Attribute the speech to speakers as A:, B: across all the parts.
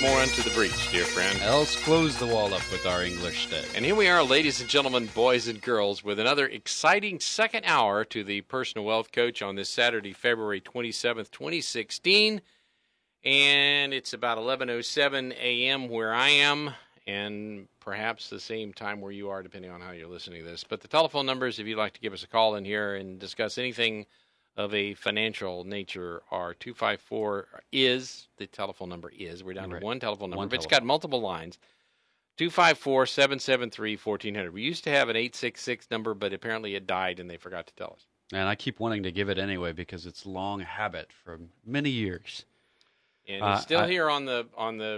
A: more unto the breach, dear friend.
B: Else close the wall up with our English day.
A: And here we are, ladies and gentlemen, boys and girls, with another exciting second hour to the Personal Wealth Coach on this Saturday, February 27th, 2016. And it's about 11:07 a.m. where I am, and perhaps the same time where you are, depending on how you're listening to this. But the telephone numbers, if you'd like to give us a call in here and discuss anything of a financial nature, are 254 is, the telephone number is. We're down to one telephone number, but it's got multiple lines. 254-773-1400. We used to have an 866 number, but apparently it died and they forgot to tell us.
B: And I keep wanting to give it anyway because it's long habit for many years.
A: And it's still here on the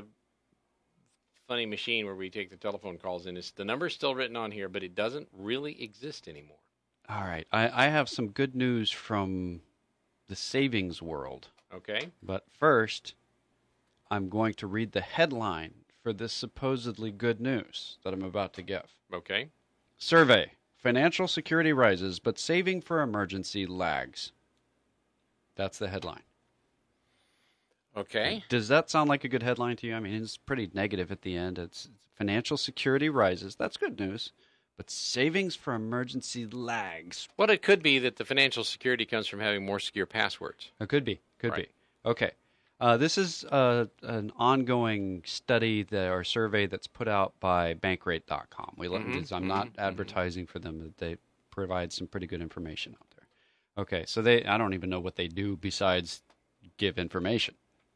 A: funny machine where we take the telephone calls in. The number's still written on here, but it doesn't really exist anymore.
B: All right. I have some good news from the savings world.
A: Okay.
B: But first, I'm going to read the headline for this supposedly good news that I'm about to give.
A: Okay.
B: Survey. Financial security rises, but saving for emergency lags. That's the headline.
A: Okay.
B: Does that sound like a good headline to you? I mean, it's pretty negative at the end. It's financial security rises. That's good news. But savings for emergency lags.
A: Well, it could be that the financial security comes from having more secure passwords.
B: It could be. Could
A: be.
B: Okay. This is an ongoing study or survey that's put out by Bankrate.com. I'm not advertising for them. But they provide some pretty good information out there. Okay, so I don't even know what they do besides give information.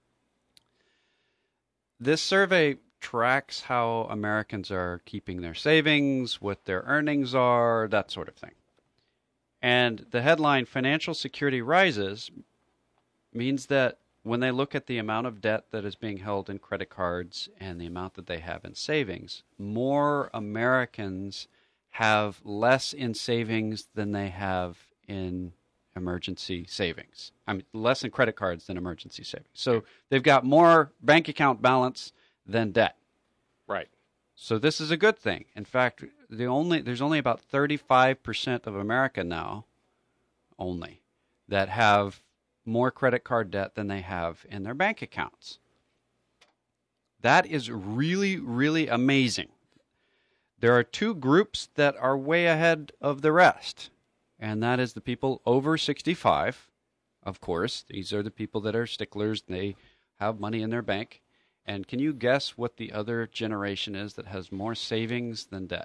B: This survey tracks how Americans are keeping their savings, what their earnings are, that sort of thing. And the headline, Financial Security Rises, means that when they look at the amount of debt that is being held in credit cards and the amount that they have in savings, more Americans have less in savings than they have in emergency savings. I mean, less in credit cards than emergency savings. So they've got more bank account balance than debt.
A: Right.
B: So this is a good thing. In fact, there's only about 35% of America now that have more credit card debt than they have in their bank accounts. That is really, really amazing. There are two groups that are way ahead of the rest, and that is the people over 65. Of course, these are the people that are sticklers. They have money in their bank. And can you guess what the other generation is that has more savings than debt?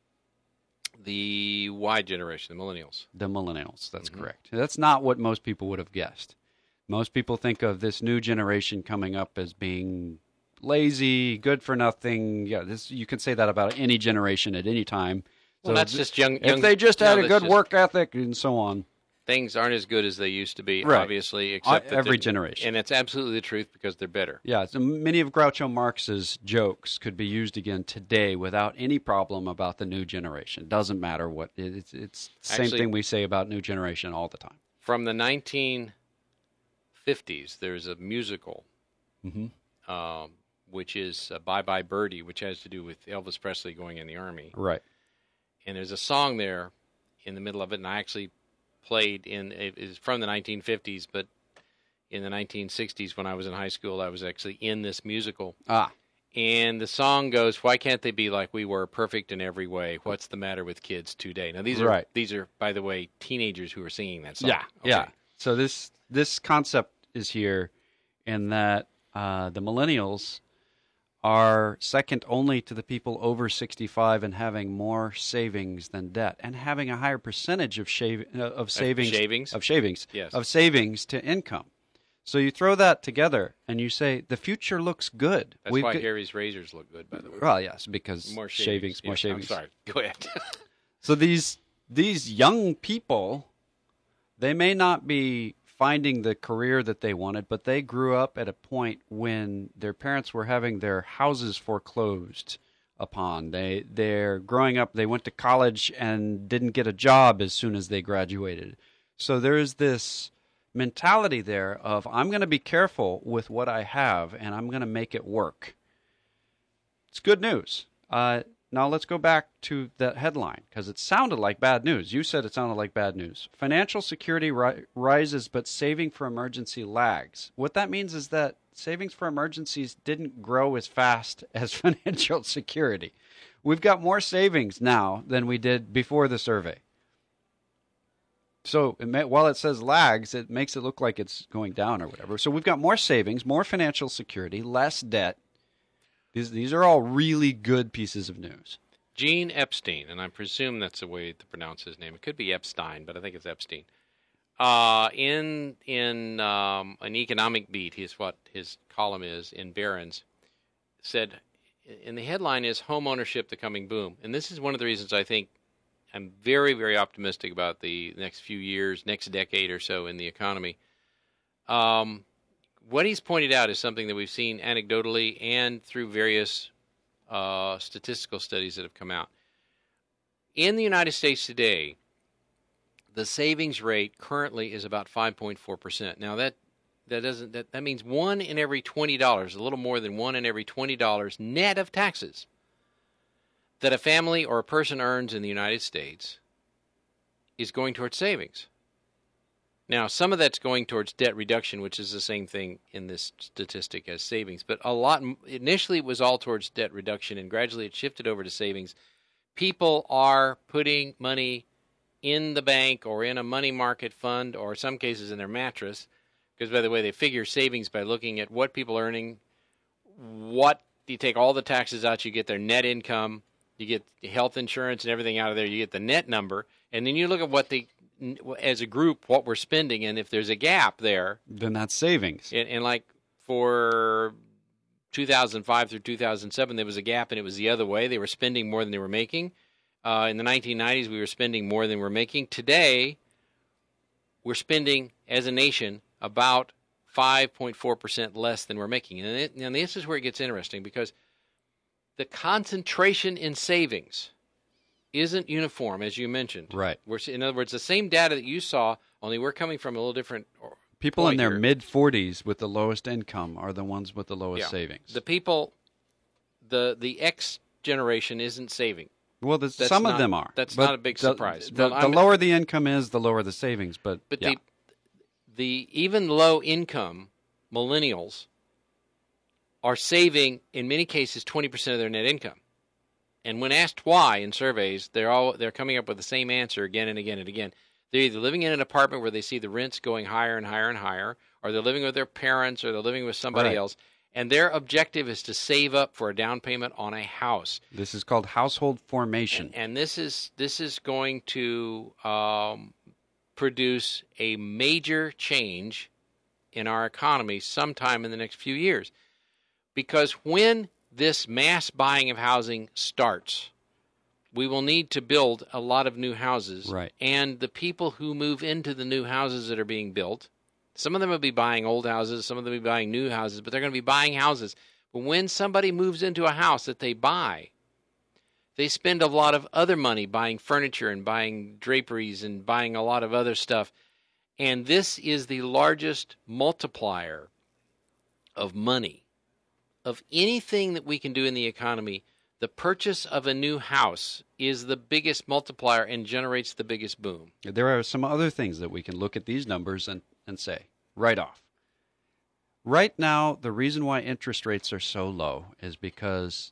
A: The Y generation, the millennials.
B: The millennials, that's correct. That's not what most people would have guessed. Most people think of this new generation coming up as being lazy, good for nothing. Yeah, you can say that about any generation at any time.
A: Well, that's just young.
B: If they just had a good work ethic and so on.
A: Things aren't as good as they used to be,
B: right.
A: Obviously. Except that
B: every generation.
A: And it's absolutely the truth because they're better.
B: Yeah, so many of Groucho Marx's jokes could be used again today without any problem about the new generation. Doesn't matter what. It's the same thing we say about new generation all the time.
A: From the 1950s, there's a musical, which is Bye Bye Birdie, which has to do with Elvis Presley going in the Army.
B: Right.
A: And there's a song there in the middle of it, and I actually played it is from the 1950s, but in the 1960s when I was in high school, I was actually in this musical. And the song goes, "Why can't they be like we were, perfect in every way? What's the matter with kids today?" Now these are by the way teenagers who are singing that song.
B: Yeah. So this concept is here in that the millennials are second only to the people over 65 and having more savings than debt and having a higher percentage of savings to income. So you throw that together and you say the future looks good.
A: That's why Harry's razors look good, by the way.
B: Well, yes, because
A: more
B: shavings.
A: I'm sorry. Go ahead.
B: So these young people, they may not be finding the career that they wanted, but they grew up at a point when their parents were having their houses foreclosed upon. They're growing up, they went to college and didn't get a job as soon as they graduated. So there's this mentality there of, I'm going to be careful with what I have and I'm going to make it work. It's good news. Now let's go back to that headline, because it sounded like bad news. You said it sounded like bad news. Financial security rises, but saving for emergency lags. What that means is that savings for emergencies didn't grow as fast as financial security. We've got more savings now than we did before the survey. So while it says lags, it makes it look like it's going down or whatever. So we've got more savings, more financial security, less debt. These are all really good pieces of news.
A: Gene Epstein, and I presume that's the way to pronounce his name. It could be Epstein, but I think it's Epstein. In an economic beat, what his column is in Barron's, said, and the headline is "Home Ownership: The Coming Boom." And this is one of the reasons I think I'm very, very optimistic about the next few years, next decade or so in the economy. What he's pointed out is something that we've seen anecdotally and through various statistical studies that have come out. In the United States today, the savings rate currently is about 5.4%. Now that means $1 in every $20, a little more than $1 in every $20 net of taxes that a family or a person earns in the United States is going towards savings. Now, some of that's going towards debt reduction, which is the same thing in this statistic as savings. But a lot, initially it was all towards debt reduction, and gradually it shifted over to savings. People are putting money in the bank or in a money market fund, or in some cases in their mattress, because, by the way, they figure savings by looking at what people are earning, what you take all the taxes out, you get their net income, you get health insurance and everything out of there, you get the net number, and then you look at what as a group, what we're spending, and if there's a gap there,
B: then that's savings.
A: And like for 2005 through 2007, there was a gap, and it was the other way. They were spending more than they were making. In the 1990s, we were spending more than we're making. Today, we're spending, as a nation, about 5.4% less than we're making. And this is where it gets interesting, because the concentration in savings isn't uniform, as you mentioned.
B: Right.
A: In other words, the same data that you saw, only we're coming from a little different
B: people in their
A: here.
B: mid-40s with the lowest income are the ones with the lowest savings.
A: The people, the X generation isn't saving.
B: Well, some of them are.
A: That's not a big surprise.
B: The lower the income is, the lower the savings. But yeah.
A: the even low-income millennials are saving, in many cases, 20% of their net income. And when asked why in surveys, they're coming up with the same answer again and again and again. They're either living in an apartment where they see the rents going higher and higher and higher, or they're living with their parents, or they're living with somebody else. And their objective is to save up for a down payment on a house.
B: This is called household formation.
A: And this is going to produce a major change in our economy sometime in the next few years. Because when this mass buying of housing starts, we will need to build a lot of new houses.
B: Right.
A: And the people who move into the new houses that are being built, some of them will be buying old houses, some of them will be buying new houses, but they're going to be buying houses. But when somebody moves into a house that they buy, they spend a lot of other money buying furniture and buying draperies and buying a lot of other stuff. And this is the largest multiplier of money. Of anything that we can do in the economy, the purchase of a new house is the biggest multiplier and generates the biggest boom.
B: There are some other things that we can look at these numbers and say, right off. Right now, the reason why interest rates are so low is because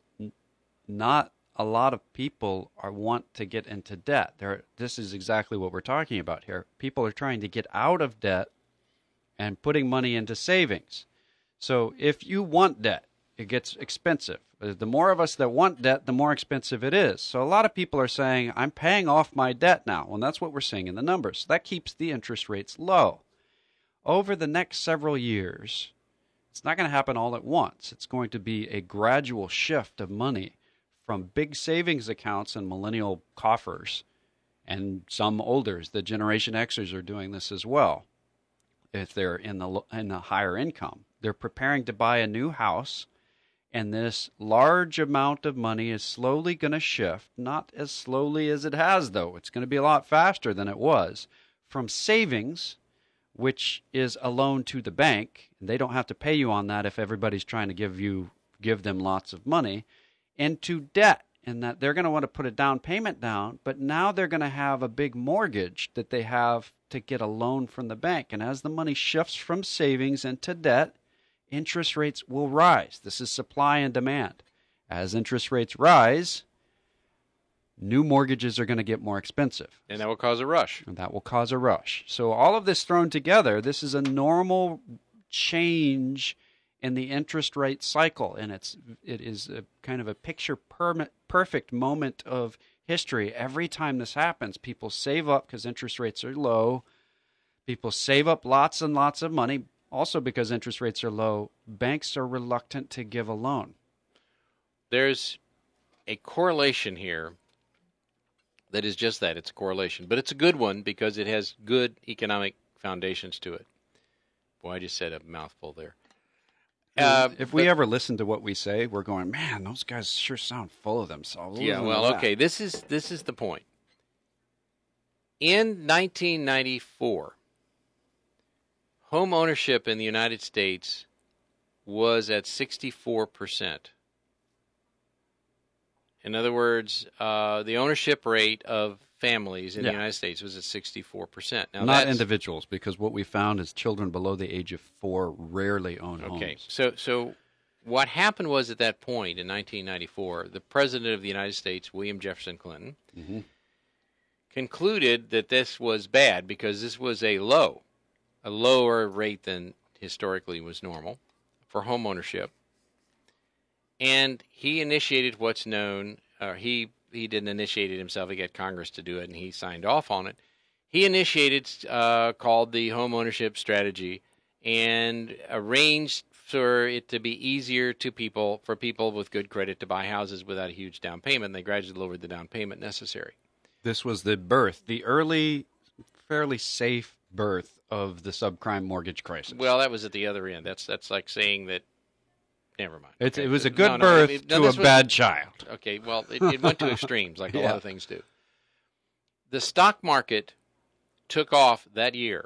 B: not a lot of people want to get into debt. This is exactly what we're talking about here. People are trying to get out of debt and putting money into savings. So if you want debt, it gets expensive. The more of us that want debt, the more expensive it is. So a lot of people are saying, I'm paying off my debt now. Well, that's what we're seeing in the numbers. That keeps the interest rates low. Over the next several years, it's not going to happen all at once. It's going to be a gradual shift of money from big savings accounts and millennial coffers, and some olders. The Generation Xers are doing this as well. If they're in the higher income, they're preparing to buy a new house. And this large amount of money is slowly going to shift, not as slowly as it has, though. It's going to be a lot faster than it was, from savings, which is a loan to the bank. And they don't have to pay you on that if everybody's trying to give them lots of money, into debt, and that they're going to want to put a down payment down, but now they're going to have a big mortgage that they have to get a loan from the bank. And as the money shifts from savings into debt, interest rates will rise. This is supply and demand. As interest rates rise, new mortgages are going to get more expensive.
A: And that will cause a rush.
B: And that will cause a rush. So all of this thrown together, this is a normal change in the interest rate cycle. And it is a kind of a perfect moment of history. Every time this happens, people save up because interest rates are low. People save up lots and lots of money. Also because interest rates are low, banks are reluctant to give a loan.
A: There's a correlation here that is just that. It's a correlation. But it's a good one because it has good economic foundations to it. Boy, I just said a mouthful there.
B: If we ever listen to what we say, we're going, man, those guys sure sound full of themselves.
A: Yeah, well, okay, this is the point. In 1994, home ownership in the United States was at 64%. In other words, the ownership rate of families in the United States was at 64%. Now,
B: not individuals, because what we found is children below the age of 4 rarely own homes.
A: Okay, so what happened was at that point in 1994, the President of the United States, William Jefferson Clinton, concluded that this was bad because this was a lower rate than historically was normal for home ownership. And he initiated what's known, he didn't initiate it himself, he got Congress to do it, and he signed off on it. He initiated called the home ownership strategy and arranged for it to be easier for people with good credit to buy houses without a huge down payment. They gradually lowered the down payment necessary.
B: This was the early, fairly safe birth of the subprime mortgage crisis.
A: Well, that was at the other end. That's like saying that. Never mind.
B: It was a good birth to a bad child.
A: Okay, well, it went to extremes like a lot of things do. The stock market took off that year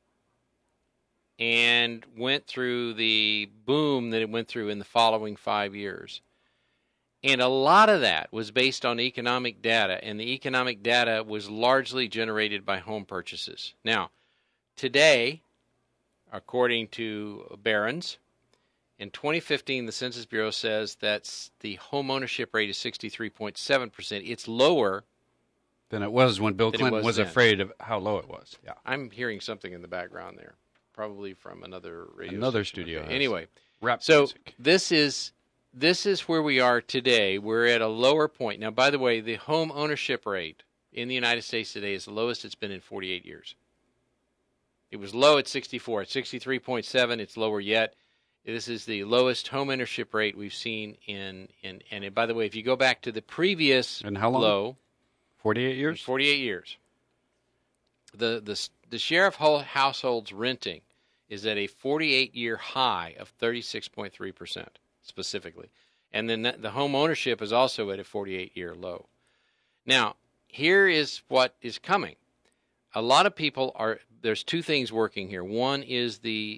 A: and went through the boom that it went through in the following 5 years. And a lot of that was based on economic data, and the economic data was largely generated by home purchases. Now, today, according to Barron's, in 2015, the Census Bureau says that the home ownership rate is 63.7%. It's lower
B: than it was when Bill Clinton was afraid of how low it was. Yeah,
A: I'm hearing something in the background there, probably from another radio
B: Another
A: station.
B: studio.
A: Okay. Anyway,
B: so
A: music. This is where we are today. We're at a lower point. Now, by the way, the home ownership rate in the United States today is the lowest it's been in 48 years. It was low at 64. At 63.7, it's lower yet. This is the lowest home ownership rate we've seen and by the way, if you go back to the previous
B: and how long?
A: Low,
B: 48 years.
A: 48 years. The share of households renting is at a 48-year high of 36.3% specifically, and then the home ownership is also at a 48-year low. Now, here is what is coming. A lot of people there's two things working here. One is the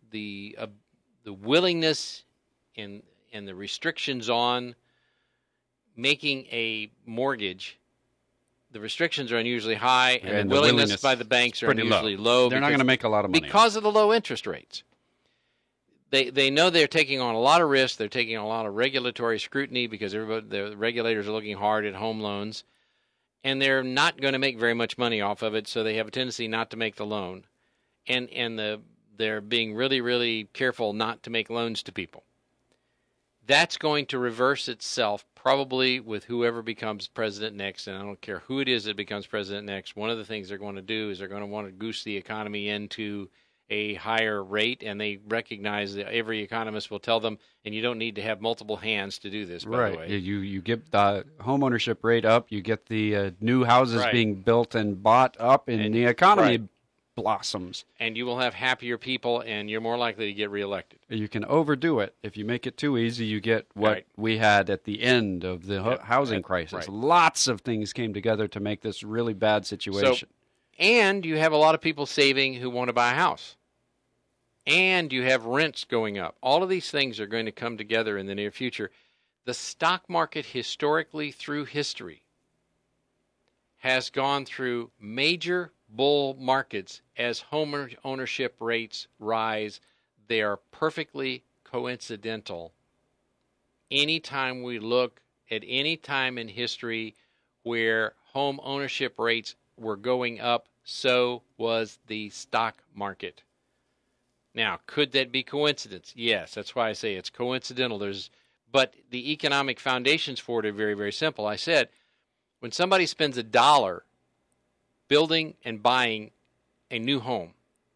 A: willingness and the restrictions on making a mortgage. The restrictions are unusually high, and the willingness by the banks are unusually low.
B: They're not going to make a lot of money
A: because of the low interest rates. They know they're taking on a lot of risk. They're taking on a lot of regulatory scrutiny because the regulators are looking hard at home loans, and they're not going to make very much money off of it. So they have a tendency not to make the loan, they're being really, really careful not to make loans to people. That's going to reverse itself probably with whoever becomes president next, and I don't care who it is that becomes president next. One of the things they're going to do is they're going to want to goose the economy into a higher rate, and they recognize that every economist will tell them, and you don't need to have multiple hands to do this, by the way.
B: You get the home ownership rate up, you get the new houses being built and bought up, and the economy blossoms.
A: And you will have happier people, and you're more likely to get reelected.
B: You can overdo it. If you make it too easy, you get what we had at the end of the housing crisis.
A: Right.
B: Lots of things came together to make this really bad situation.
A: And you have a lot of people saving who want to buy a house. And you have rents going up. All of these things are going to come together in the near future. The stock market historically through history has gone through major bull markets as home ownership rates rise. They are perfectly coincidental. Anytime we look at any time in history where home ownership rates were going up, so was the stock market. Now, could that be coincidence? Yes, that's why I say it's coincidental. But the economic foundations for it are very, very simple. I said, when somebody spends $1 building and buying a new home,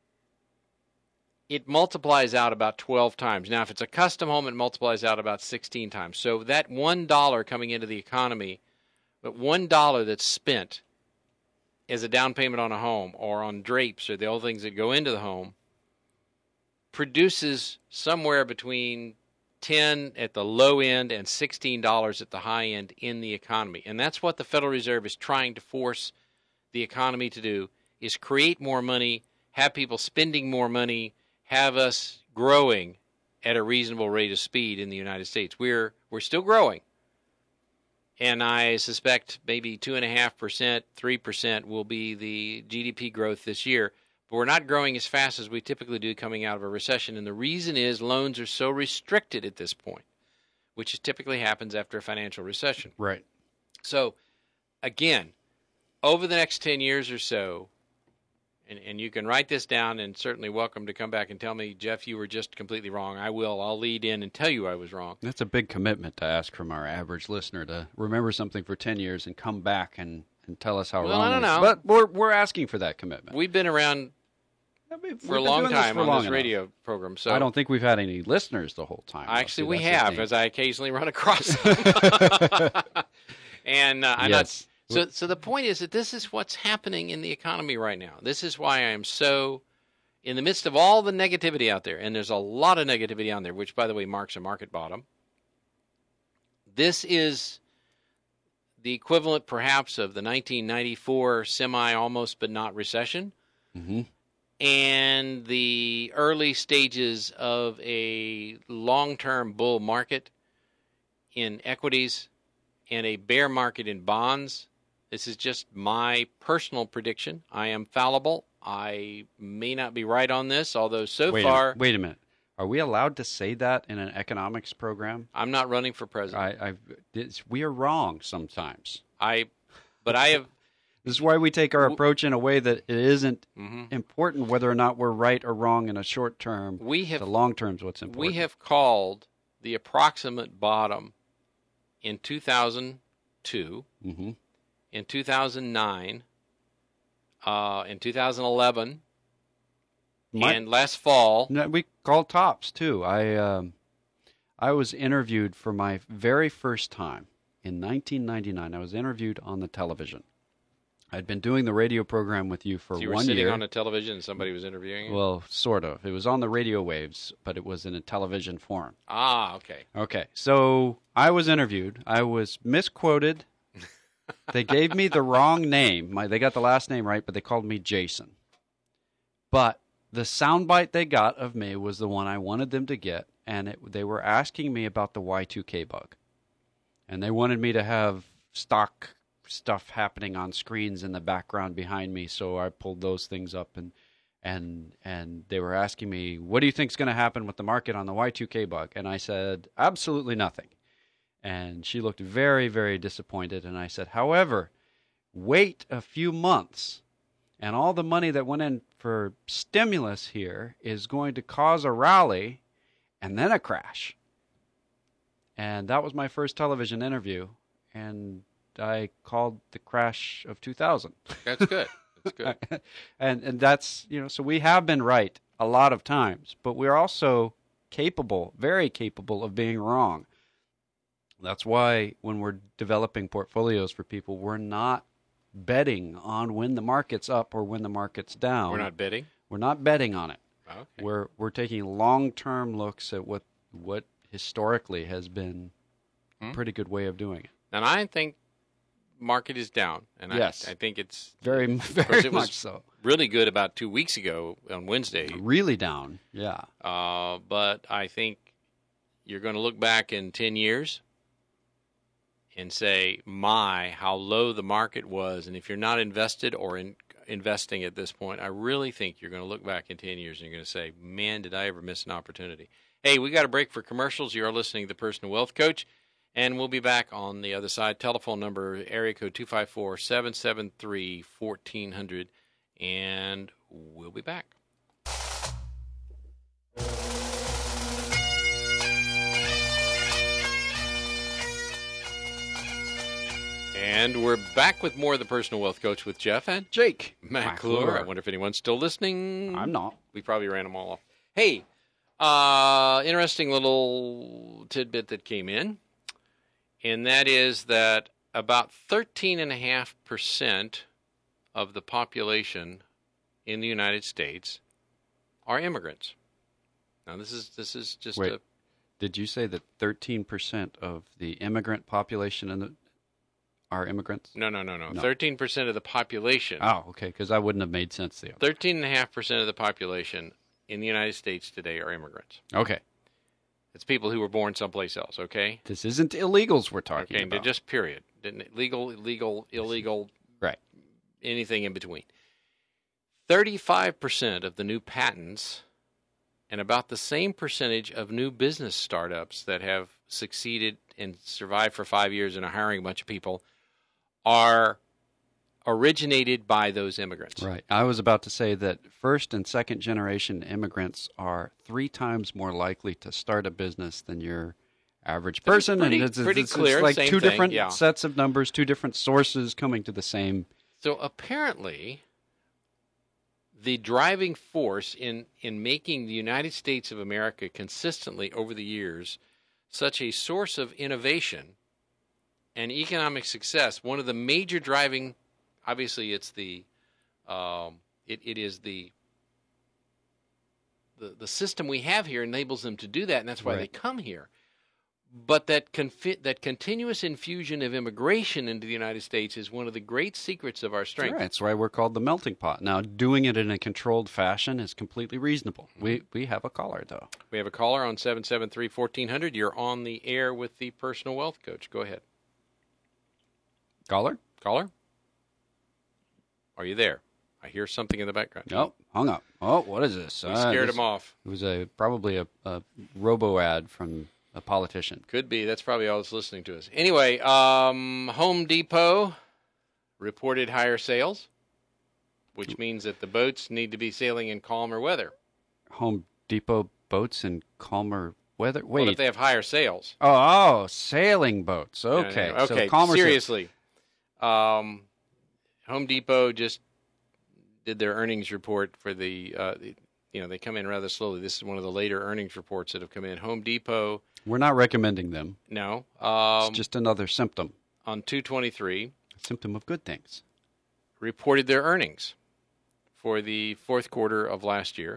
A: it multiplies out about 12 times. Now, if it's a custom home, it multiplies out about 16 times. So that $1 coming into the economy, but $1 that's spent as a down payment on a home or on drapes or the other things that go into the home, produces somewhere between $10 at the low end and $16 at the high end in the economy. And that's what the Federal Reserve is trying to force the economy to do, is create more money, have people spending more money, have us growing at a reasonable rate of speed in the United States. We're still growing. And I suspect maybe 2.5%, 3% will be the GDP growth this year. But we're not growing as fast as we typically do coming out of a recession. And the reason is loans are so restricted at this point, which typically happens after a financial recession.
B: Right.
A: So, again, over the next 10 years or so, and you can write this down and certainly welcome to come back and tell me, Jeff, you were just completely wrong. I will. I'll lead in and tell you I was wrong.
B: That's a big commitment to ask from our average listener, to remember something for 10 years and come back and tell us how wrong
A: I don't know.
B: But we're asking for that commitment.
A: We've been around for a long time on this radio program. So
B: I don't think we've had any listeners the whole time.
A: Actually, we have, as I occasionally run across them. And I'm
B: yes.
A: So the point is that this is what's happening in the economy right now. This is why I am so, in the midst of all the negativity out there, and there's a lot of negativity on there, which, by the way, marks a market bottom. This is the equivalent, perhaps, of the 1994 semi-almost but not recession, and the early stages of a long-term bull market in equities and a bear market in bonds. This is just my personal prediction. I am fallible. I may not be right on this, although far...
B: Wait a minute. Are we allowed to say that in an economics program?
A: I'm not running for president.
B: We are wrong sometimes.
A: But I have...
B: This is why we take our approach in a way that it isn't important whether or not we're right or wrong in a short term. The long term is what's important.
A: We have called the approximate bottom in 2002, in 2009, in 2011, and last fall.
B: No, we called tops, too. I was interviewed for my very first time in 1999. I was interviewed on the television. I'd been doing the radio program with you for 1 year.
A: You were sitting on a television and somebody was interviewing you?
B: Well, sort of. It was on the radio waves, but it was in a television form.
A: Ah, okay.
B: Okay, so I was interviewed. I was misquoted. They gave me the wrong name. They got the last name right, but they called me Jason. But the soundbite they got of me was the one I wanted them to get, and they were asking me about the Y2K bug. And they wanted me to have stock stuff happening on screens in the background behind me, so I pulled those things up, and they were asking me, what do you think is going to happen with the market on the Y2K bug? And I said, absolutely nothing. And she looked very, very disappointed, and I said, however, wait a few months, and all the money that went in for stimulus here is going to cause a rally and then a crash. And that was my first television interview, and I called the crash of 2000.
A: That's good. That's good.
B: and that's, so we have been right a lot of times, but we're also capable, very capable of being wrong. That's why when we're developing portfolios for people, we're not betting on when the market's up or when the market's down.
A: We're not betting?
B: We're not betting on it.
A: Okay.
B: We're taking long-term looks at what historically has been a pretty good way of doing it.
A: And I think market is down, and
B: yes.
A: I think it's
B: very much so.
A: Really good about 2 weeks ago on Wednesday.
B: Really down, yeah.
A: But I think you're going to look back in 10 years and say, my, how low the market was. And if you're not invested or investing at this point, I really think you're going to look back in 10 years and you're going to say, man, did I ever miss an opportunity. Hey, we got a break for commercials. You are listening to The Personal Wealth Coach, and we'll be back on the other side. Telephone number, area code 254-773-1400, and we'll be back. And we're back with more of The Personal Wealth Coach with Jeff and
B: Jake
A: Matt McClure. I wonder if anyone's still listening.
B: I'm not.
A: We probably ran them all off. Hey, interesting little tidbit that came in, and that is that about 13.5% of the population in the United States are immigrants. Now, this is just
B: Wait, did you say that 13% of the immigrant population are immigrants?
A: No. 13% of the population.
B: Oh, okay, because that wouldn't have made sense there.
A: 13.5% of the population in the United States today are immigrants.
B: Okay.
A: It's people who were born someplace else, okay?
B: This isn't illegals we're talking
A: Okay,
B: about.
A: just period. Legal, illegal,
B: right.
A: Anything in between. 35% of the new patents and about the same percentage of new business startups that have succeeded and survived for 5 years and are hiring a bunch of people are originated by those immigrants.
B: Right. I was about to say that first and second generation immigrants are 3 times more likely to start a business than your average person.
A: It's pretty clear.
B: It's like
A: same
B: two
A: thing,
B: different
A: yeah.
B: sets of numbers, 2 different sources coming to the same.
A: So apparently, the driving force in making the United States of America consistently over the years such a source of innovation and economic success, one of the major driving, obviously, it's it is the system we have here enables them to do that, and that's why they come here. But that continuous infusion of immigration into the United States is one of the great secrets of our strength.
B: Right. That's why we're called the melting pot. Now, doing it in a controlled fashion is completely reasonable. We have a caller, though.
A: We have a caller on 773-1400. You're on the air with the Personal Wealth Coach. Go ahead.
B: Caller?
A: Are you there? I hear something in the background.
B: Nope, hung up. Oh, what is this?
A: We scared him off.
B: It was probably a robo ad from a politician.
A: Could be. That's probably all that's listening to us. Anyway, Home Depot reported higher sales, which means that the boats need to be sailing in calmer weather.
B: Home Depot boats in calmer weather? Wait.
A: Well, if they have higher sales.
B: Oh, sailing boats. Okay.
A: No. Okay,
B: so calmer
A: seriously. Home Depot just did their earnings report for they come in rather slowly. This is one of the later earnings reports that have come in. Home Depot.
B: We're not recommending them.
A: No.
B: It's just another symptom.
A: On 2/23.
B: A symptom of good things.
A: Reported their earnings for the fourth quarter of last year.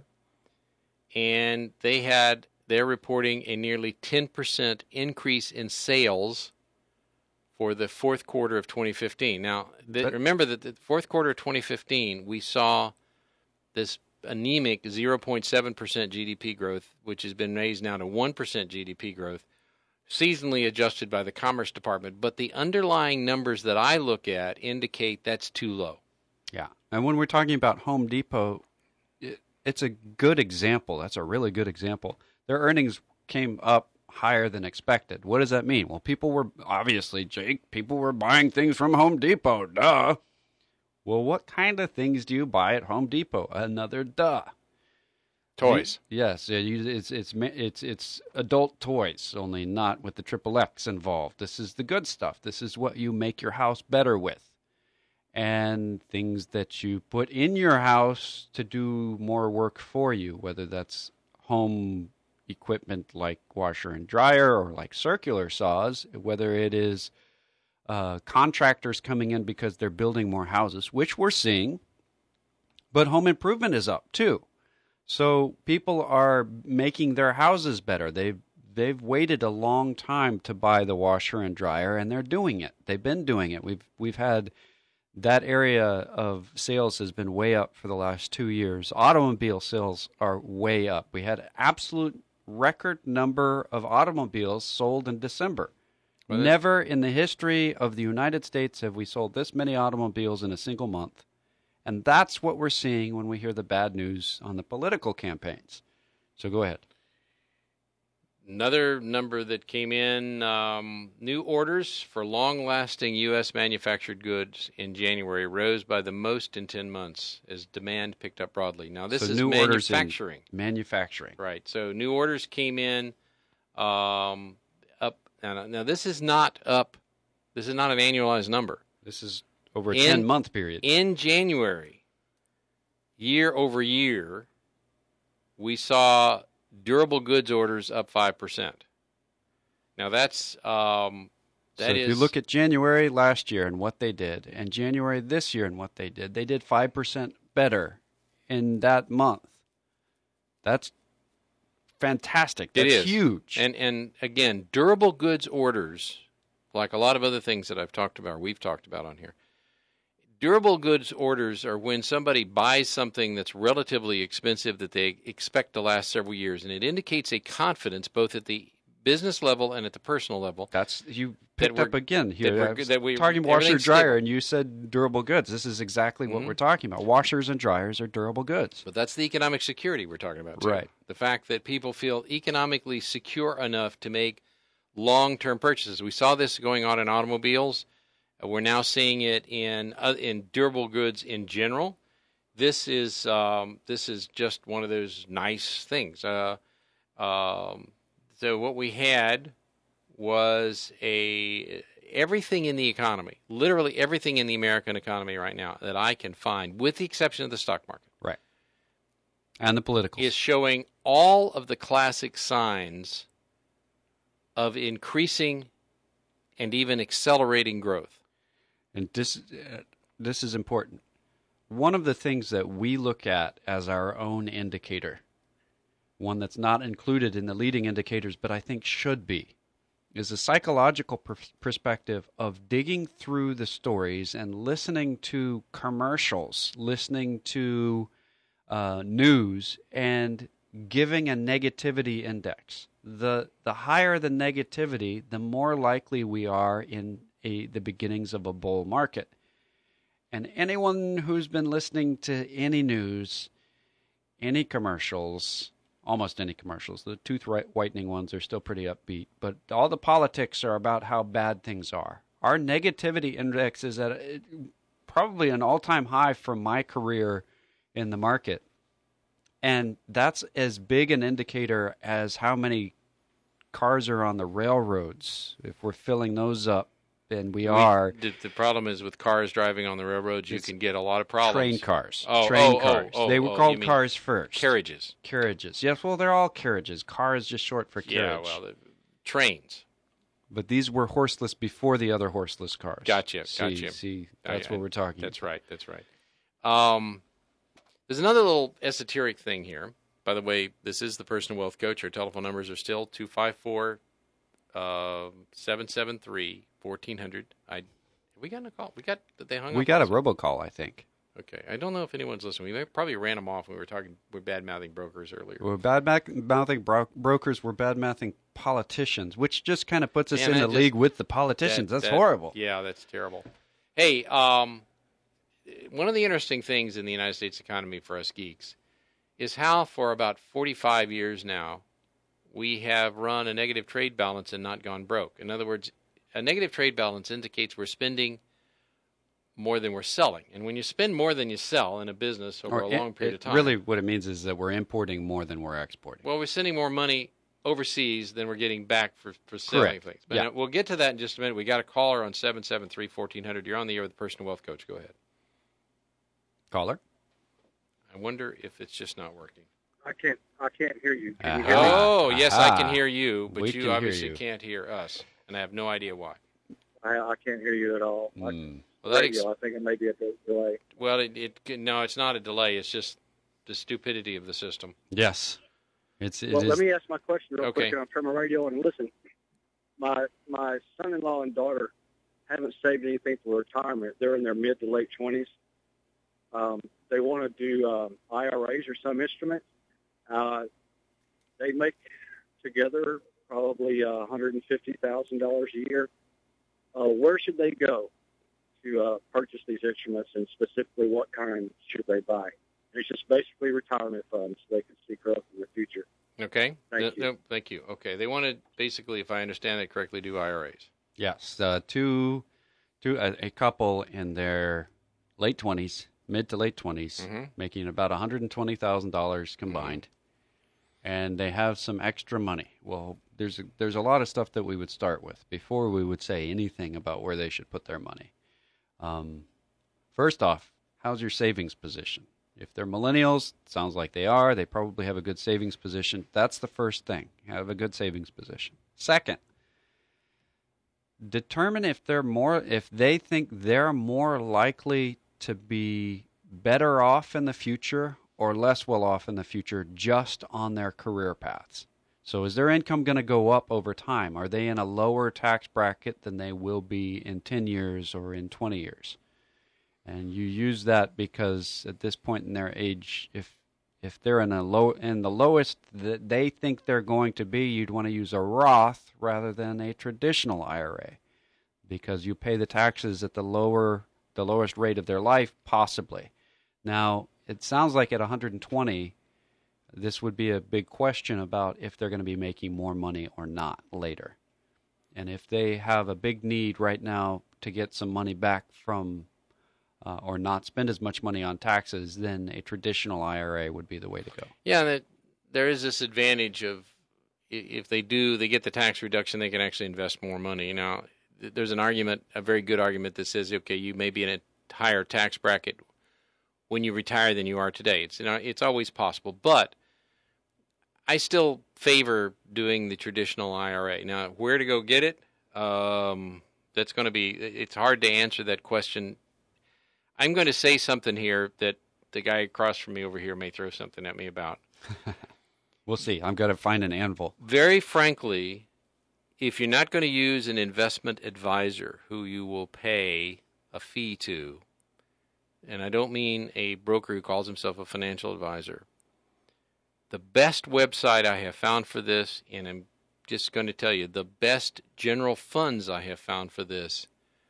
A: And they're reporting a nearly 10% increase in sales for the fourth quarter of 2015. Now, remember that the fourth quarter of 2015, we saw this anemic 0.7% GDP growth, which has been raised now to 1% GDP growth, seasonally adjusted by the Commerce Department. But the underlying numbers that I look at indicate that's too low.
B: Yeah. And when we're talking about Home Depot, it's a good example. That's a really good example. Their earnings came up higher than expected. What does that mean? Well, people were buying things from Home Depot. Duh. Well, what kind of things do you buy at Home Depot? Another duh.
A: Toys.
B: Yes, it's adult toys, only not with the triple X involved. This is the good stuff. This is what you make your house better with. And things that you put in your house to do more work for you, whether that's home equipment like washer and dryer or like circular saws, whether it is contractors coming in because they're building more houses, which we're seeing, but home improvement is up too. So people are making their houses better. They've waited a long time to buy the washer and dryer, and they're doing it. They've been doing it. We've had that area of sales has been way up for the last 2 years. Automobile sales are way up. We had absolute record number of automobiles sold in December. Well, never in the history of the United States have we sold this many automobiles in a single month. And that's what we're seeing when we hear the bad news on the political campaigns. So go ahead.
A: Another number that came in, new orders for long-lasting U.S. manufactured goods in January rose by the most in 10 months as demand picked up broadly. Now, this is
B: new
A: manufacturing.
B: Orders in manufacturing.
A: Right. So new orders came in up. Now, this is not up. This is not an annualized number.
B: This is over a 10-month period.
A: In January, year over year, we saw durable goods orders up 5%. Now that's
B: if you look at January last year and what they did, and January this year and what they did 5% better in that month. That's fantastic. That's huge.
A: And again, durable goods orders, like a lot of other things that we've talked about on here. Durable goods orders are when somebody buys something that's relatively expensive that they expect to last several years, and it indicates a confidence both at the business level and at the personal level.
B: You picked up again here. Talking washer dryer, stable. And you said durable goods. This is exactly what we're talking about. Washers and dryers are durable goods.
A: But that's the economic security we're talking about, too.
B: Right.
A: The fact that people feel economically secure enough to make long-term purchases. We saw this going on in automobiles. We're now seeing it in durable goods in general. This is just one of those nice things. So what we had was everything in the economy, literally everything in the American economy right now that I can find, with the exception of the stock market,
B: right, and the political,
A: is showing all of the classic signs of increasing and even accelerating growth.
B: And this is important. One of the things that we look at as our own indicator, one that's not included in the leading indicators, but I think should be, is a psychological perspective of digging through the stories and listening to commercials, listening to news, and giving a negativity index. The higher the negativity, the more likely we are in the beginnings of a bull market. And anyone who's been listening to any news, any commercials, almost any commercials, the tooth whitening ones are still pretty upbeat, but all the politics are about how bad things are. Our negativity index is at probably an all-time high from my career in the market. And that's as big an indicator as how many cars are on the railroads. If we're filling those up, and the
A: problem is with cars driving on the railroads, you can get a lot of problems.
B: Train cars. Train cars. They were called cars first.
A: Carriages.
B: Yes, well, they're all carriages. Car is just short for carriage.
A: Yeah, well, trains.
B: But these were horseless before the other horseless cars.
A: Gotcha.
B: See, that's what we're talking
A: about. That's right. There's another little esoteric thing here. By the way, this is the Personal Wealth Coach. Our telephone numbers are still 254-773-1400. Have we gotten a call? We got a
B: robocall, I think.
A: Okay. I don't know if anyone's listening. We probably ran them off when we're bad-mouthing brokers earlier.
B: We're bad-mouthing brokers. We're bad-mouthing politicians, which just kind of puts us in the league with the politicians. That's horrible.
A: Yeah, that's terrible. Hey, one of the interesting things in the United States economy for us geeks is how for about 45 years now we have run a negative trade balance and not gone broke. In other words, a negative trade balance indicates we're spending more than we're selling. And when you spend more than you sell in a business over a long period of time...
B: Really what it means is that we're importing more than we're exporting.
A: Well, we're sending more money overseas than we're getting back for selling things. But we'll get to that in just a minute. We got a caller on 773-1400. You're on the air with the Personal Wealth Coach. Go ahead.
B: Caller?
A: I wonder if it's just not working.
C: I can't hear you. Can you hear me?
A: Oh, yes, I can hear you, but you obviously can't hear us. And I have no idea why.
C: I can't hear you at all.
A: Well,
C: I think it may be a delay.
A: Well, no, it's not a delay. It's just the stupidity of the system.
B: Yes.
C: Let me ask my question real quick, and I'll turn my radio on and listen. My son-in-law and daughter haven't saved anything for retirement. They're in their mid to late 20s. They want to do IRAs or some instrument. They make together probably $150,000 a year. Where should they go to purchase these instruments, and specifically what kind should they buy? It's just basically retirement funds so they can see growth in the future.
A: Okay.
C: Thank you.
A: No, thank you. Okay. They want to basically, if I understand that correctly, do IRAs.
B: Yes, a couple in their late 20s, mid to late 20s, making about $120,000 combined, and they have some extra money. Well, there's a lot of stuff that we would start with before we would say anything about where they should put their money. First off, how's your savings position? If they're millennials, sounds like they are. They probably have a good savings position. That's the first thing. Have a good savings position. Second, determine if they think they're more likely to be better off in the future or less well off in the future just on their career paths. So is their income going to go up over time? Are they in a lower tax bracket than they will be in 10 years or in 20 years? And you use that because at this point in their age, if they're in the lowest that they think they're going to be, you'd want to use a Roth rather than a traditional IRA, because you pay the taxes at the lowest rate of their life, possibly. Now, it sounds like at 120, this would be a big question about if they're going to be making more money or not later. And if they have a big need right now to get some money back from or not spend as much money on taxes, then a traditional IRA would be the way to go.
A: Yeah, there is this advantage of if they get the tax reduction, they can actually invest more money. Now, there's an argument, a very good argument that says, okay, you may be in a higher tax bracket when you retire than you are today. It's always possible, but I still favor doing the traditional IRA. Now, where to go get it? That's going to be. It's hard to answer that question. I'm going to say something here that the guy across from me over here may throw something at me about.
B: We'll see. I'm going to find an anvil.
A: Very frankly, if you're not going to use an investment advisor who you will pay a fee to, and I don't mean a broker who calls himself a financial advisor, the best website I have found for this, and I'm just going to tell you, the best general funds I have found for this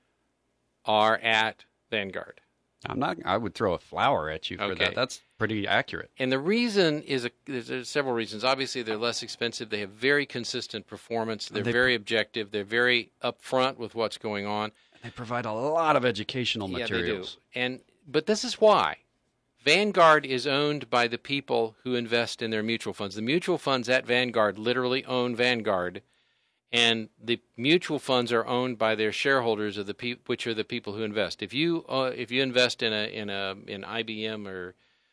A: are at Vanguard.
B: I would throw a flower at you for that. That's pretty accurate.
A: And the reason is there's several reasons. Obviously, they're less expensive. They have very consistent performance. They're very objective. They're very upfront with what's going on.
B: They provide a lot of educational materials.
A: Yeah, they do. But this is why. Vanguard is owned by the people who invest in their mutual funds. The mutual funds at Vanguard literally own Vanguard, and the mutual funds are owned by their shareholders, which are the people who invest. If you invest in IBM or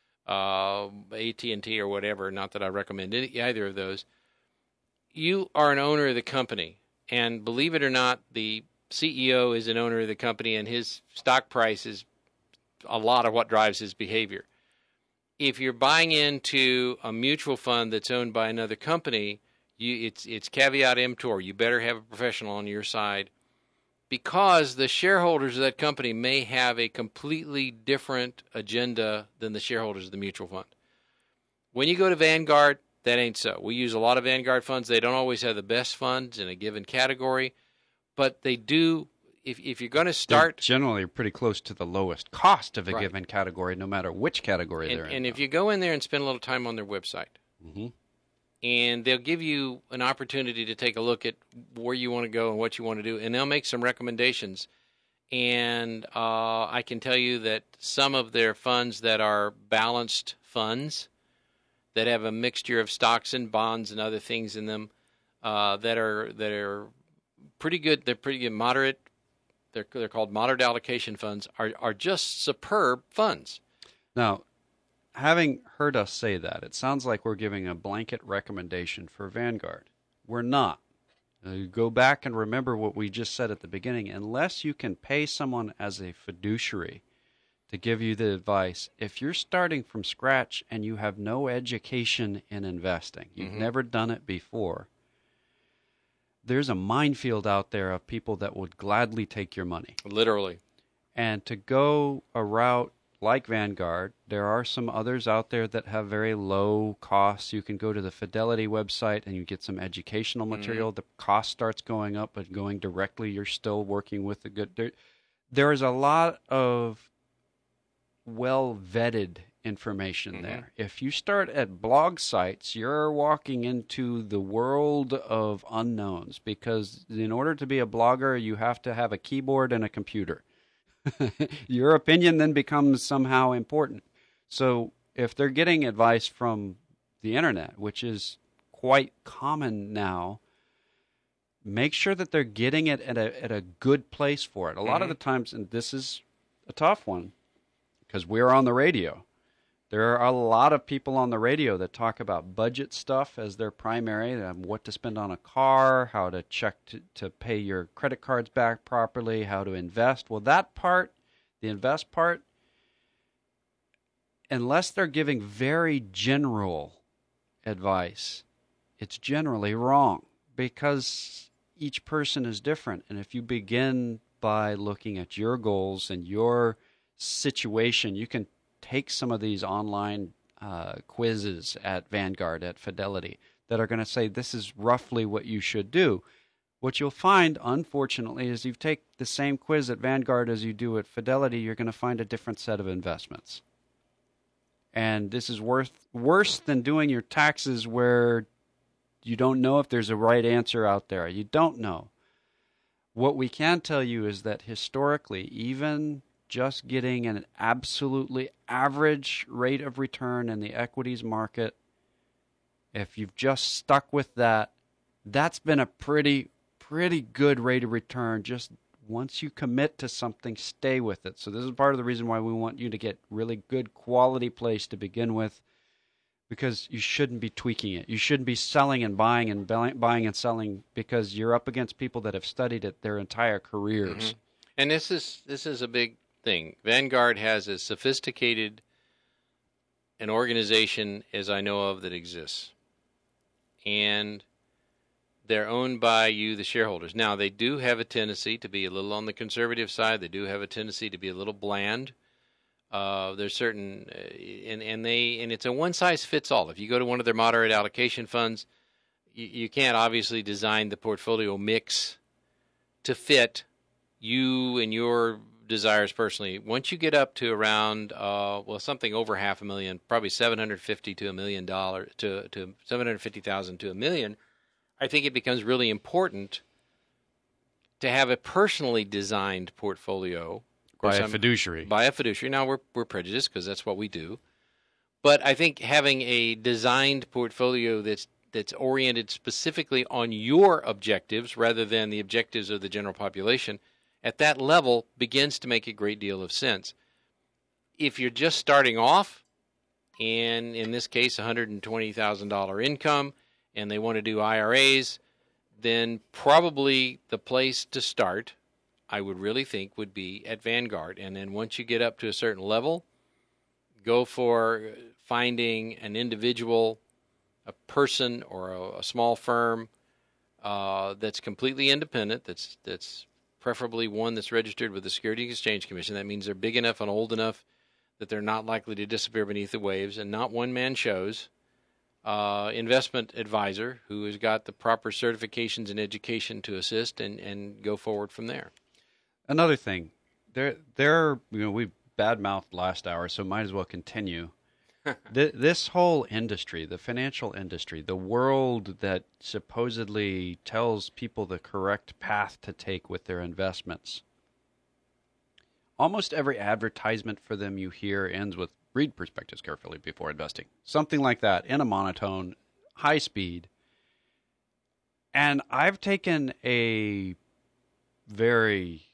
A: AT&T or whatever, not that I recommend either of those, you are an owner of the company. And believe it or not, the CEO is an owner of the company, and his stock price is a lot of what drives his behavior. If you're buying into a mutual fund that's owned by another company, it's caveat emptor. You better have a professional on your side, because the shareholders of that company may have a completely different agenda than the shareholders of the mutual fund. When you go to Vanguard, that ain't so. We use a lot of Vanguard funds. They don't always have the best funds in a given category, but they do. If you're going to start,
B: they're generally pretty close to the lowest cost of a given category, no matter which category they're in.
A: And if you go in there and spend a little time on their website, and they'll give you an opportunity to take a look at where you want to go and what you want to do, and they'll make some recommendations. And I can tell you that some of their funds that are balanced funds, that have a mixture of stocks and bonds and other things in them, that are pretty good. They're pretty good, moderate. They're called moderate allocation funds. Are just superb funds.
B: Now, having heard us say that, it sounds like we're giving a blanket recommendation for Vanguard. We're not. Go back and remember what we just said at the beginning. Unless you can pay someone as a fiduciary to give you the advice, if you're starting from scratch and you have no education in investing, you've never done it before, there's a minefield out there of people that would gladly take your money.
A: Literally.
B: And to go a route like Vanguard, there are some others out there that have very low costs. You can go to the Fidelity website and you get some educational material. The cost starts going up, but going directly, you're still working with the good. There is a lot of well-vetted information there. If you start at blog sites, you're walking into the world of unknowns, because in order to be a blogger, you have to have a keyboard and a computer. Your opinion then becomes somehow important. So if they're getting advice from the internet, which is quite common now, make sure that they're getting it at a good place for it. A lot of the times, and this is a tough one, because we're on the radio. There are a lot of people on the radio that talk about budget stuff as their primary, what to spend on a car, how to check to pay your credit cards back properly, how to invest. Well, that part, the invest part, unless they're giving very general advice, it's generally wrong, because each person is different. And if you begin by looking at your goals and your situation, you can take some of these online quizzes at Vanguard, at Fidelity, that are going to say this is roughly what you should do. What you'll find, unfortunately, is you take the same quiz at Vanguard as you do at Fidelity, you're going to find a different set of investments. And this is worse than doing your taxes, where you don't know if there's a right answer out there. You don't know. What we can tell you is that historically, even just getting an absolutely average rate of return in the equities market, if you've just stuck with that, that's been a pretty good rate of return. Just once you commit to something, stay with it. So this is part of the reason why we want you to get really good quality place to begin with, because you shouldn't be tweaking it. You shouldn't be selling and buying and selling, because you're up against people that have studied it their entire careers.
A: And this is a big thing. Vanguard has as sophisticated an organization as I know of that exists. And they're owned by you, the shareholders. Now, they do have a tendency to be a little on the conservative side. They do have a tendency to be a little bland. There's certain, and it's a one-size-fits-all. If you go to one of their moderate allocation funds, you can't obviously design the portfolio mix to fit you and your desires personally. Once you get up to around, something over $500,000, probably $750,000 to $1 million, to $750,000 to $1 million, I think it becomes really important to have a personally designed portfolio.
B: By a fiduciary.
A: By a fiduciary. Now, we're prejudiced because that's what we do. But I think having a designed portfolio that's oriented specifically on your objectives rather than the objectives of the general population, at that level begins to make a great deal of sense. If you're just starting off, and in this case, $120,000 income, and they want to do IRAs, then probably the place to start, I would really think, would be at Vanguard. And then once you get up to a certain level, go for finding an individual, a person, or a small firm that's completely independent, that's preferably one that's registered with the Securities and Exchange Commission. That means they're big enough and old enough that they're not likely to disappear beneath the waves, and not one-man shows. Investment advisor who has got the proper certifications and education to assist, and go forward from there.
B: Another thing, we badmouthed last hour, so might as well continue. This whole industry, the financial industry, the world that supposedly tells people the correct path to take with their investments, almost every advertisement for them you hear ends with, read prospectus carefully before investing. Something like that, in a monotone, high speed. And I've taken a very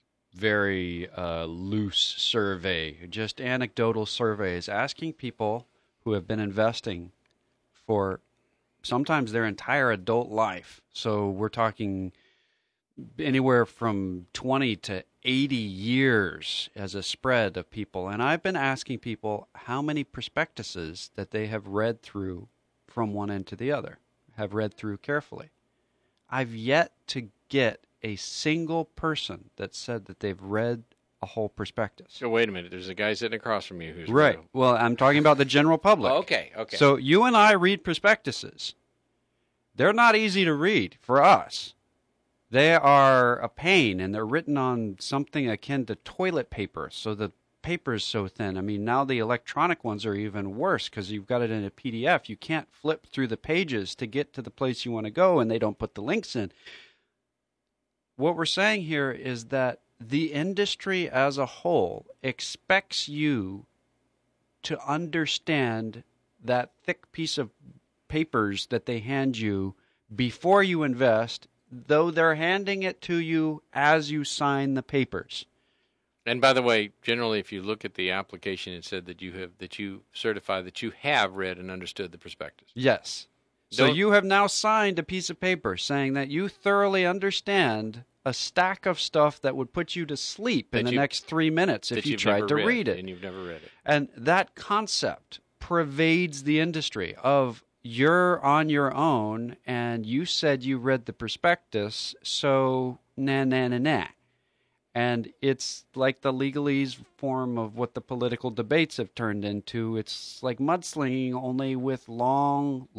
B: loose survey, just anecdotal surveys, asking people who have been investing for sometimes their entire adult life. So we're talking anywhere from 20 to 80 years as a spread of people. And I've been asking people how many prospectuses that they have read through from one end to the other, have read through carefully. I've yet to get a single person that said that they've read a whole prospectus.
A: So wait a minute, there's a guy sitting across from you who's
B: right. Well, I'm talking about the general public.
A: Okay.
B: So you and I read prospectuses. They're not easy to read for us. They are a pain, and they're written on something akin to toilet paper, so the paper is so thin. I mean, now the electronic ones are even worse because you've got it in a PDF. You can't flip through the pages to get to the place you want to go, and they don't put the links in. What we're saying here is that the industry as a whole expects you to understand that thick piece of papers that they hand you before you invest, though they're handing it to you as you sign the papers.
A: And by the way, generally, if you look at the application, it said that you certify that you have read and understood the prospectus.
B: Yes. So you have now signed a piece of paper saying that you thoroughly understand a stack of stuff that would put you to sleep in the next 3 minutes if you tried to read it.
A: And you've never read it.
B: And that concept pervades the industry of you're on your own and you said you read the prospectus, so nah. And it's like the legalese form of what the political debates have turned into. It's like mudslinging, only with long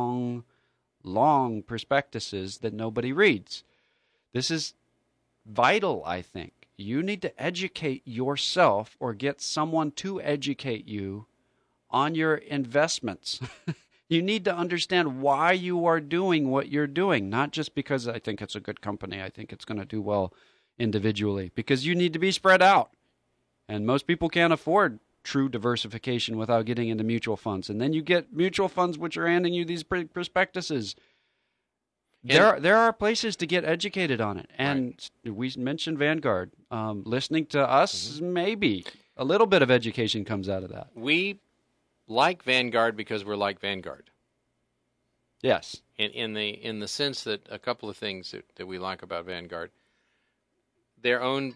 B: prospectuses that nobody reads. This is vital, I think. You need to educate yourself or get someone to educate you on your investments. You need to understand why you are doing what you're doing, not just because I think it's a good company, I think it's going to do well individually, because you need to be spread out. And most people can't afford true diversification without getting into mutual funds. And then you get mutual funds which are handing you these prospectuses. There are places to get educated on it. And we mentioned Vanguard. Listening to us, maybe a little bit of education comes out of that.
A: We like Vanguard because we're like Vanguard.
B: Yes.
A: In the sense that a couple of things that we like about Vanguard, they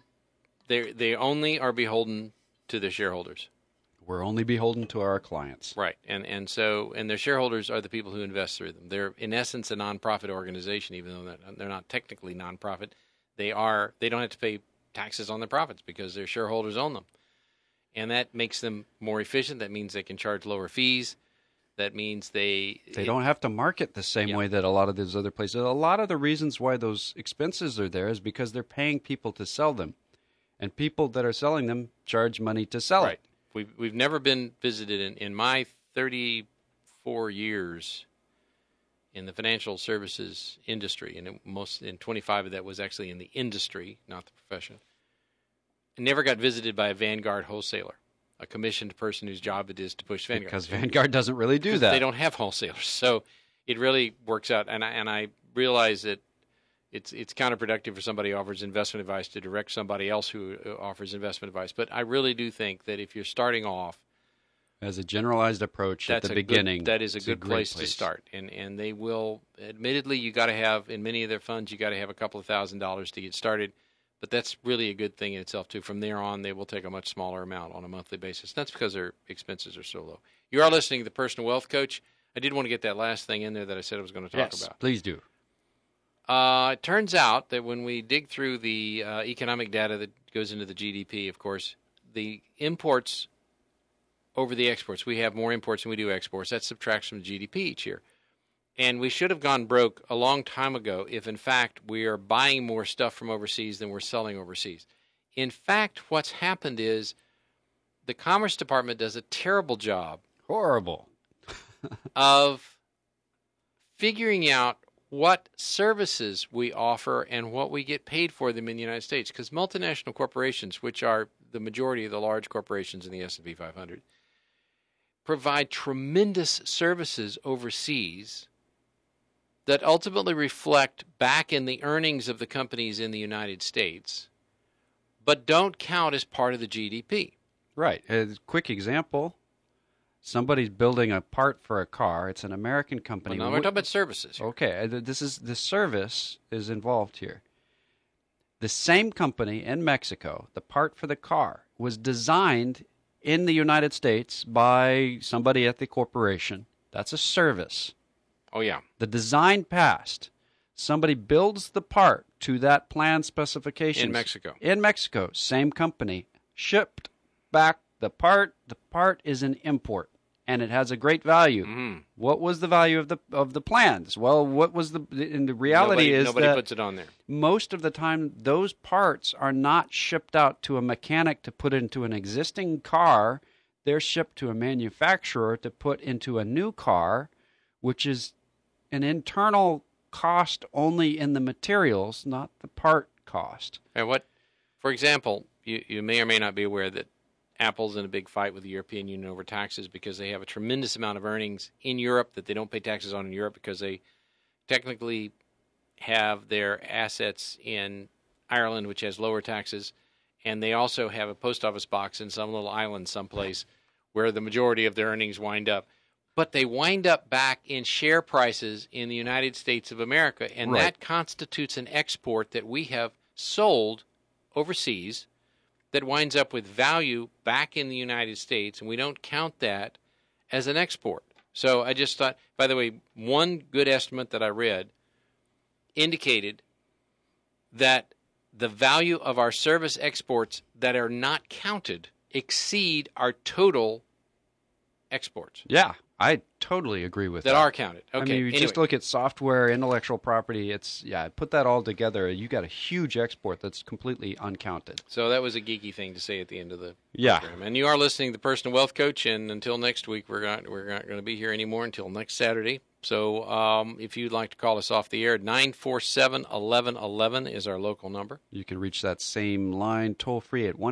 A: only are beholden to their shareholders.
B: We're only beholden to our clients.
A: Right. And their shareholders are the people who invest through them. They're in essence a nonprofit organization, even though they're not technically nonprofit. They don't have to pay taxes on their profits because their shareholders own them. And that makes them more efficient. That means they can charge lower fees. That means they
B: don't have to market the same way that a lot of those other places. A lot of the reasons why those expenses are there is because they're paying people to sell them. And people that are selling them charge money to sell it.
A: We've never been visited in my 34 years in the financial services industry, and in 25 of that was actually in the industry, not the profession. I never got visited by a Vanguard wholesaler, a commissioned person whose job it is to push Vanguard.
B: Because Vanguard doesn't really do that.
A: They don't have wholesalers, so it really works out. And I realize that it's counterproductive for somebody who offers investment advice to direct somebody else who offers investment advice. But I really do think that if you're starting off
B: as a generalized approach at the beginning,
A: that is a good place to start. And they will, admittedly, you got to have, in many of their funds, you got to have a couple of $1,000s to get started. But that's really a good thing in itself, too. From there on, they will take a much smaller amount on a monthly basis. That's because their expenses are so low. You are listening to the Personal Wealth Coach. I did want to get that last thing in there that I said I was going to talk about.
B: Yes, please do.
A: It turns out that when we dig through the economic data that goes into the GDP, of course, the imports over the exports, we have more imports than we do exports. That subtracts from the GDP each year. And we should have gone broke a long time ago if, in fact, we are buying more stuff from overseas than we're selling overseas. In fact, what's happened is the Commerce Department does a terrible job.
B: Horrible.
A: of figuring out what services we offer and what we get paid for them in the United States. Because multinational corporations, which are the majority of the large corporations in the S&P 500, provide tremendous services overseas that ultimately reflect back in the earnings of the companies in the United States, but don't count as part of the GDP.
B: Right. A quick example. Somebody's building a part for a car. It's an American company.
A: Well, no, we're talking about services here.
B: Okay. The service is involved here. The same company in Mexico, the part for the car, was designed in the United States by somebody at the corporation. That's a service.
A: Oh, yeah.
B: The design passed. Somebody builds the part to that plan specification.
A: In Mexico.
B: In Mexico. Same company. Shipped back the part. The part is an import. and it has a great value.
A: Mm-hmm.
B: What was the value of the plans? Well, what was in the reality is
A: nobody
B: that
A: puts it on there.
B: Most of the time, those parts are not shipped out to a mechanic to put into an existing car. They're shipped to a manufacturer to put into a new car, which is an internal cost only in the materials, not the part cost.
A: And for example, you may or may not be aware that Apple's in a big fight with the European Union over taxes because they have a tremendous amount of earnings in Europe that they don't pay taxes on in Europe because they technically have their assets in Ireland, which has lower taxes, and they also have a post office box in some little island someplace where the majority of their earnings wind up. But they wind up back in share prices in the United States of America, and
B: right.
A: That constitutes an export that we have sold overseas that winds up with value back in the United States, and we don't count that as an export. So I just thought, by the way, one good estimate that I read indicated that the value of our service exports that are not counted exceed our total exports.
B: Yeah, I totally agree with that.
A: That are counted. Okay.
B: I mean, you just look at software, intellectual property. Put that all together, you got a huge export that's completely uncounted.
A: So that was a geeky thing to say at the end of the
B: program.
A: And you are listening to the Personal Wealth Coach, and until next week, we're not going to be here anymore until next Saturday. So if you'd like to call us off the air, 947-1111 is our local number.
B: You can reach that same line toll-free at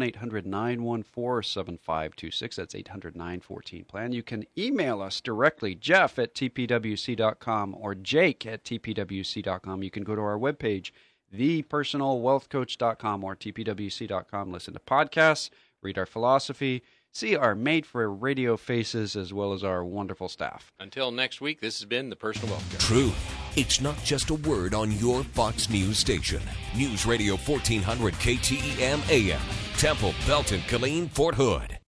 B: 1-800-914-7526. That's 800-914-PLAN. You can email us directly, jeff@tpwc.com or jake@tpwc.com. You can go to our webpage, thepersonalwealthcoach.com or tpwc.com. Listen to podcasts, read our philosophy, see our made-for-radio faces, as well as our wonderful staff.
A: Until next week, this has been the Personal Wealth Coach.
D: Truth. It's not just a word on your Fox News station. News Radio 1400 KTEM AM. Temple, Belton, Killeen, Fort Hood.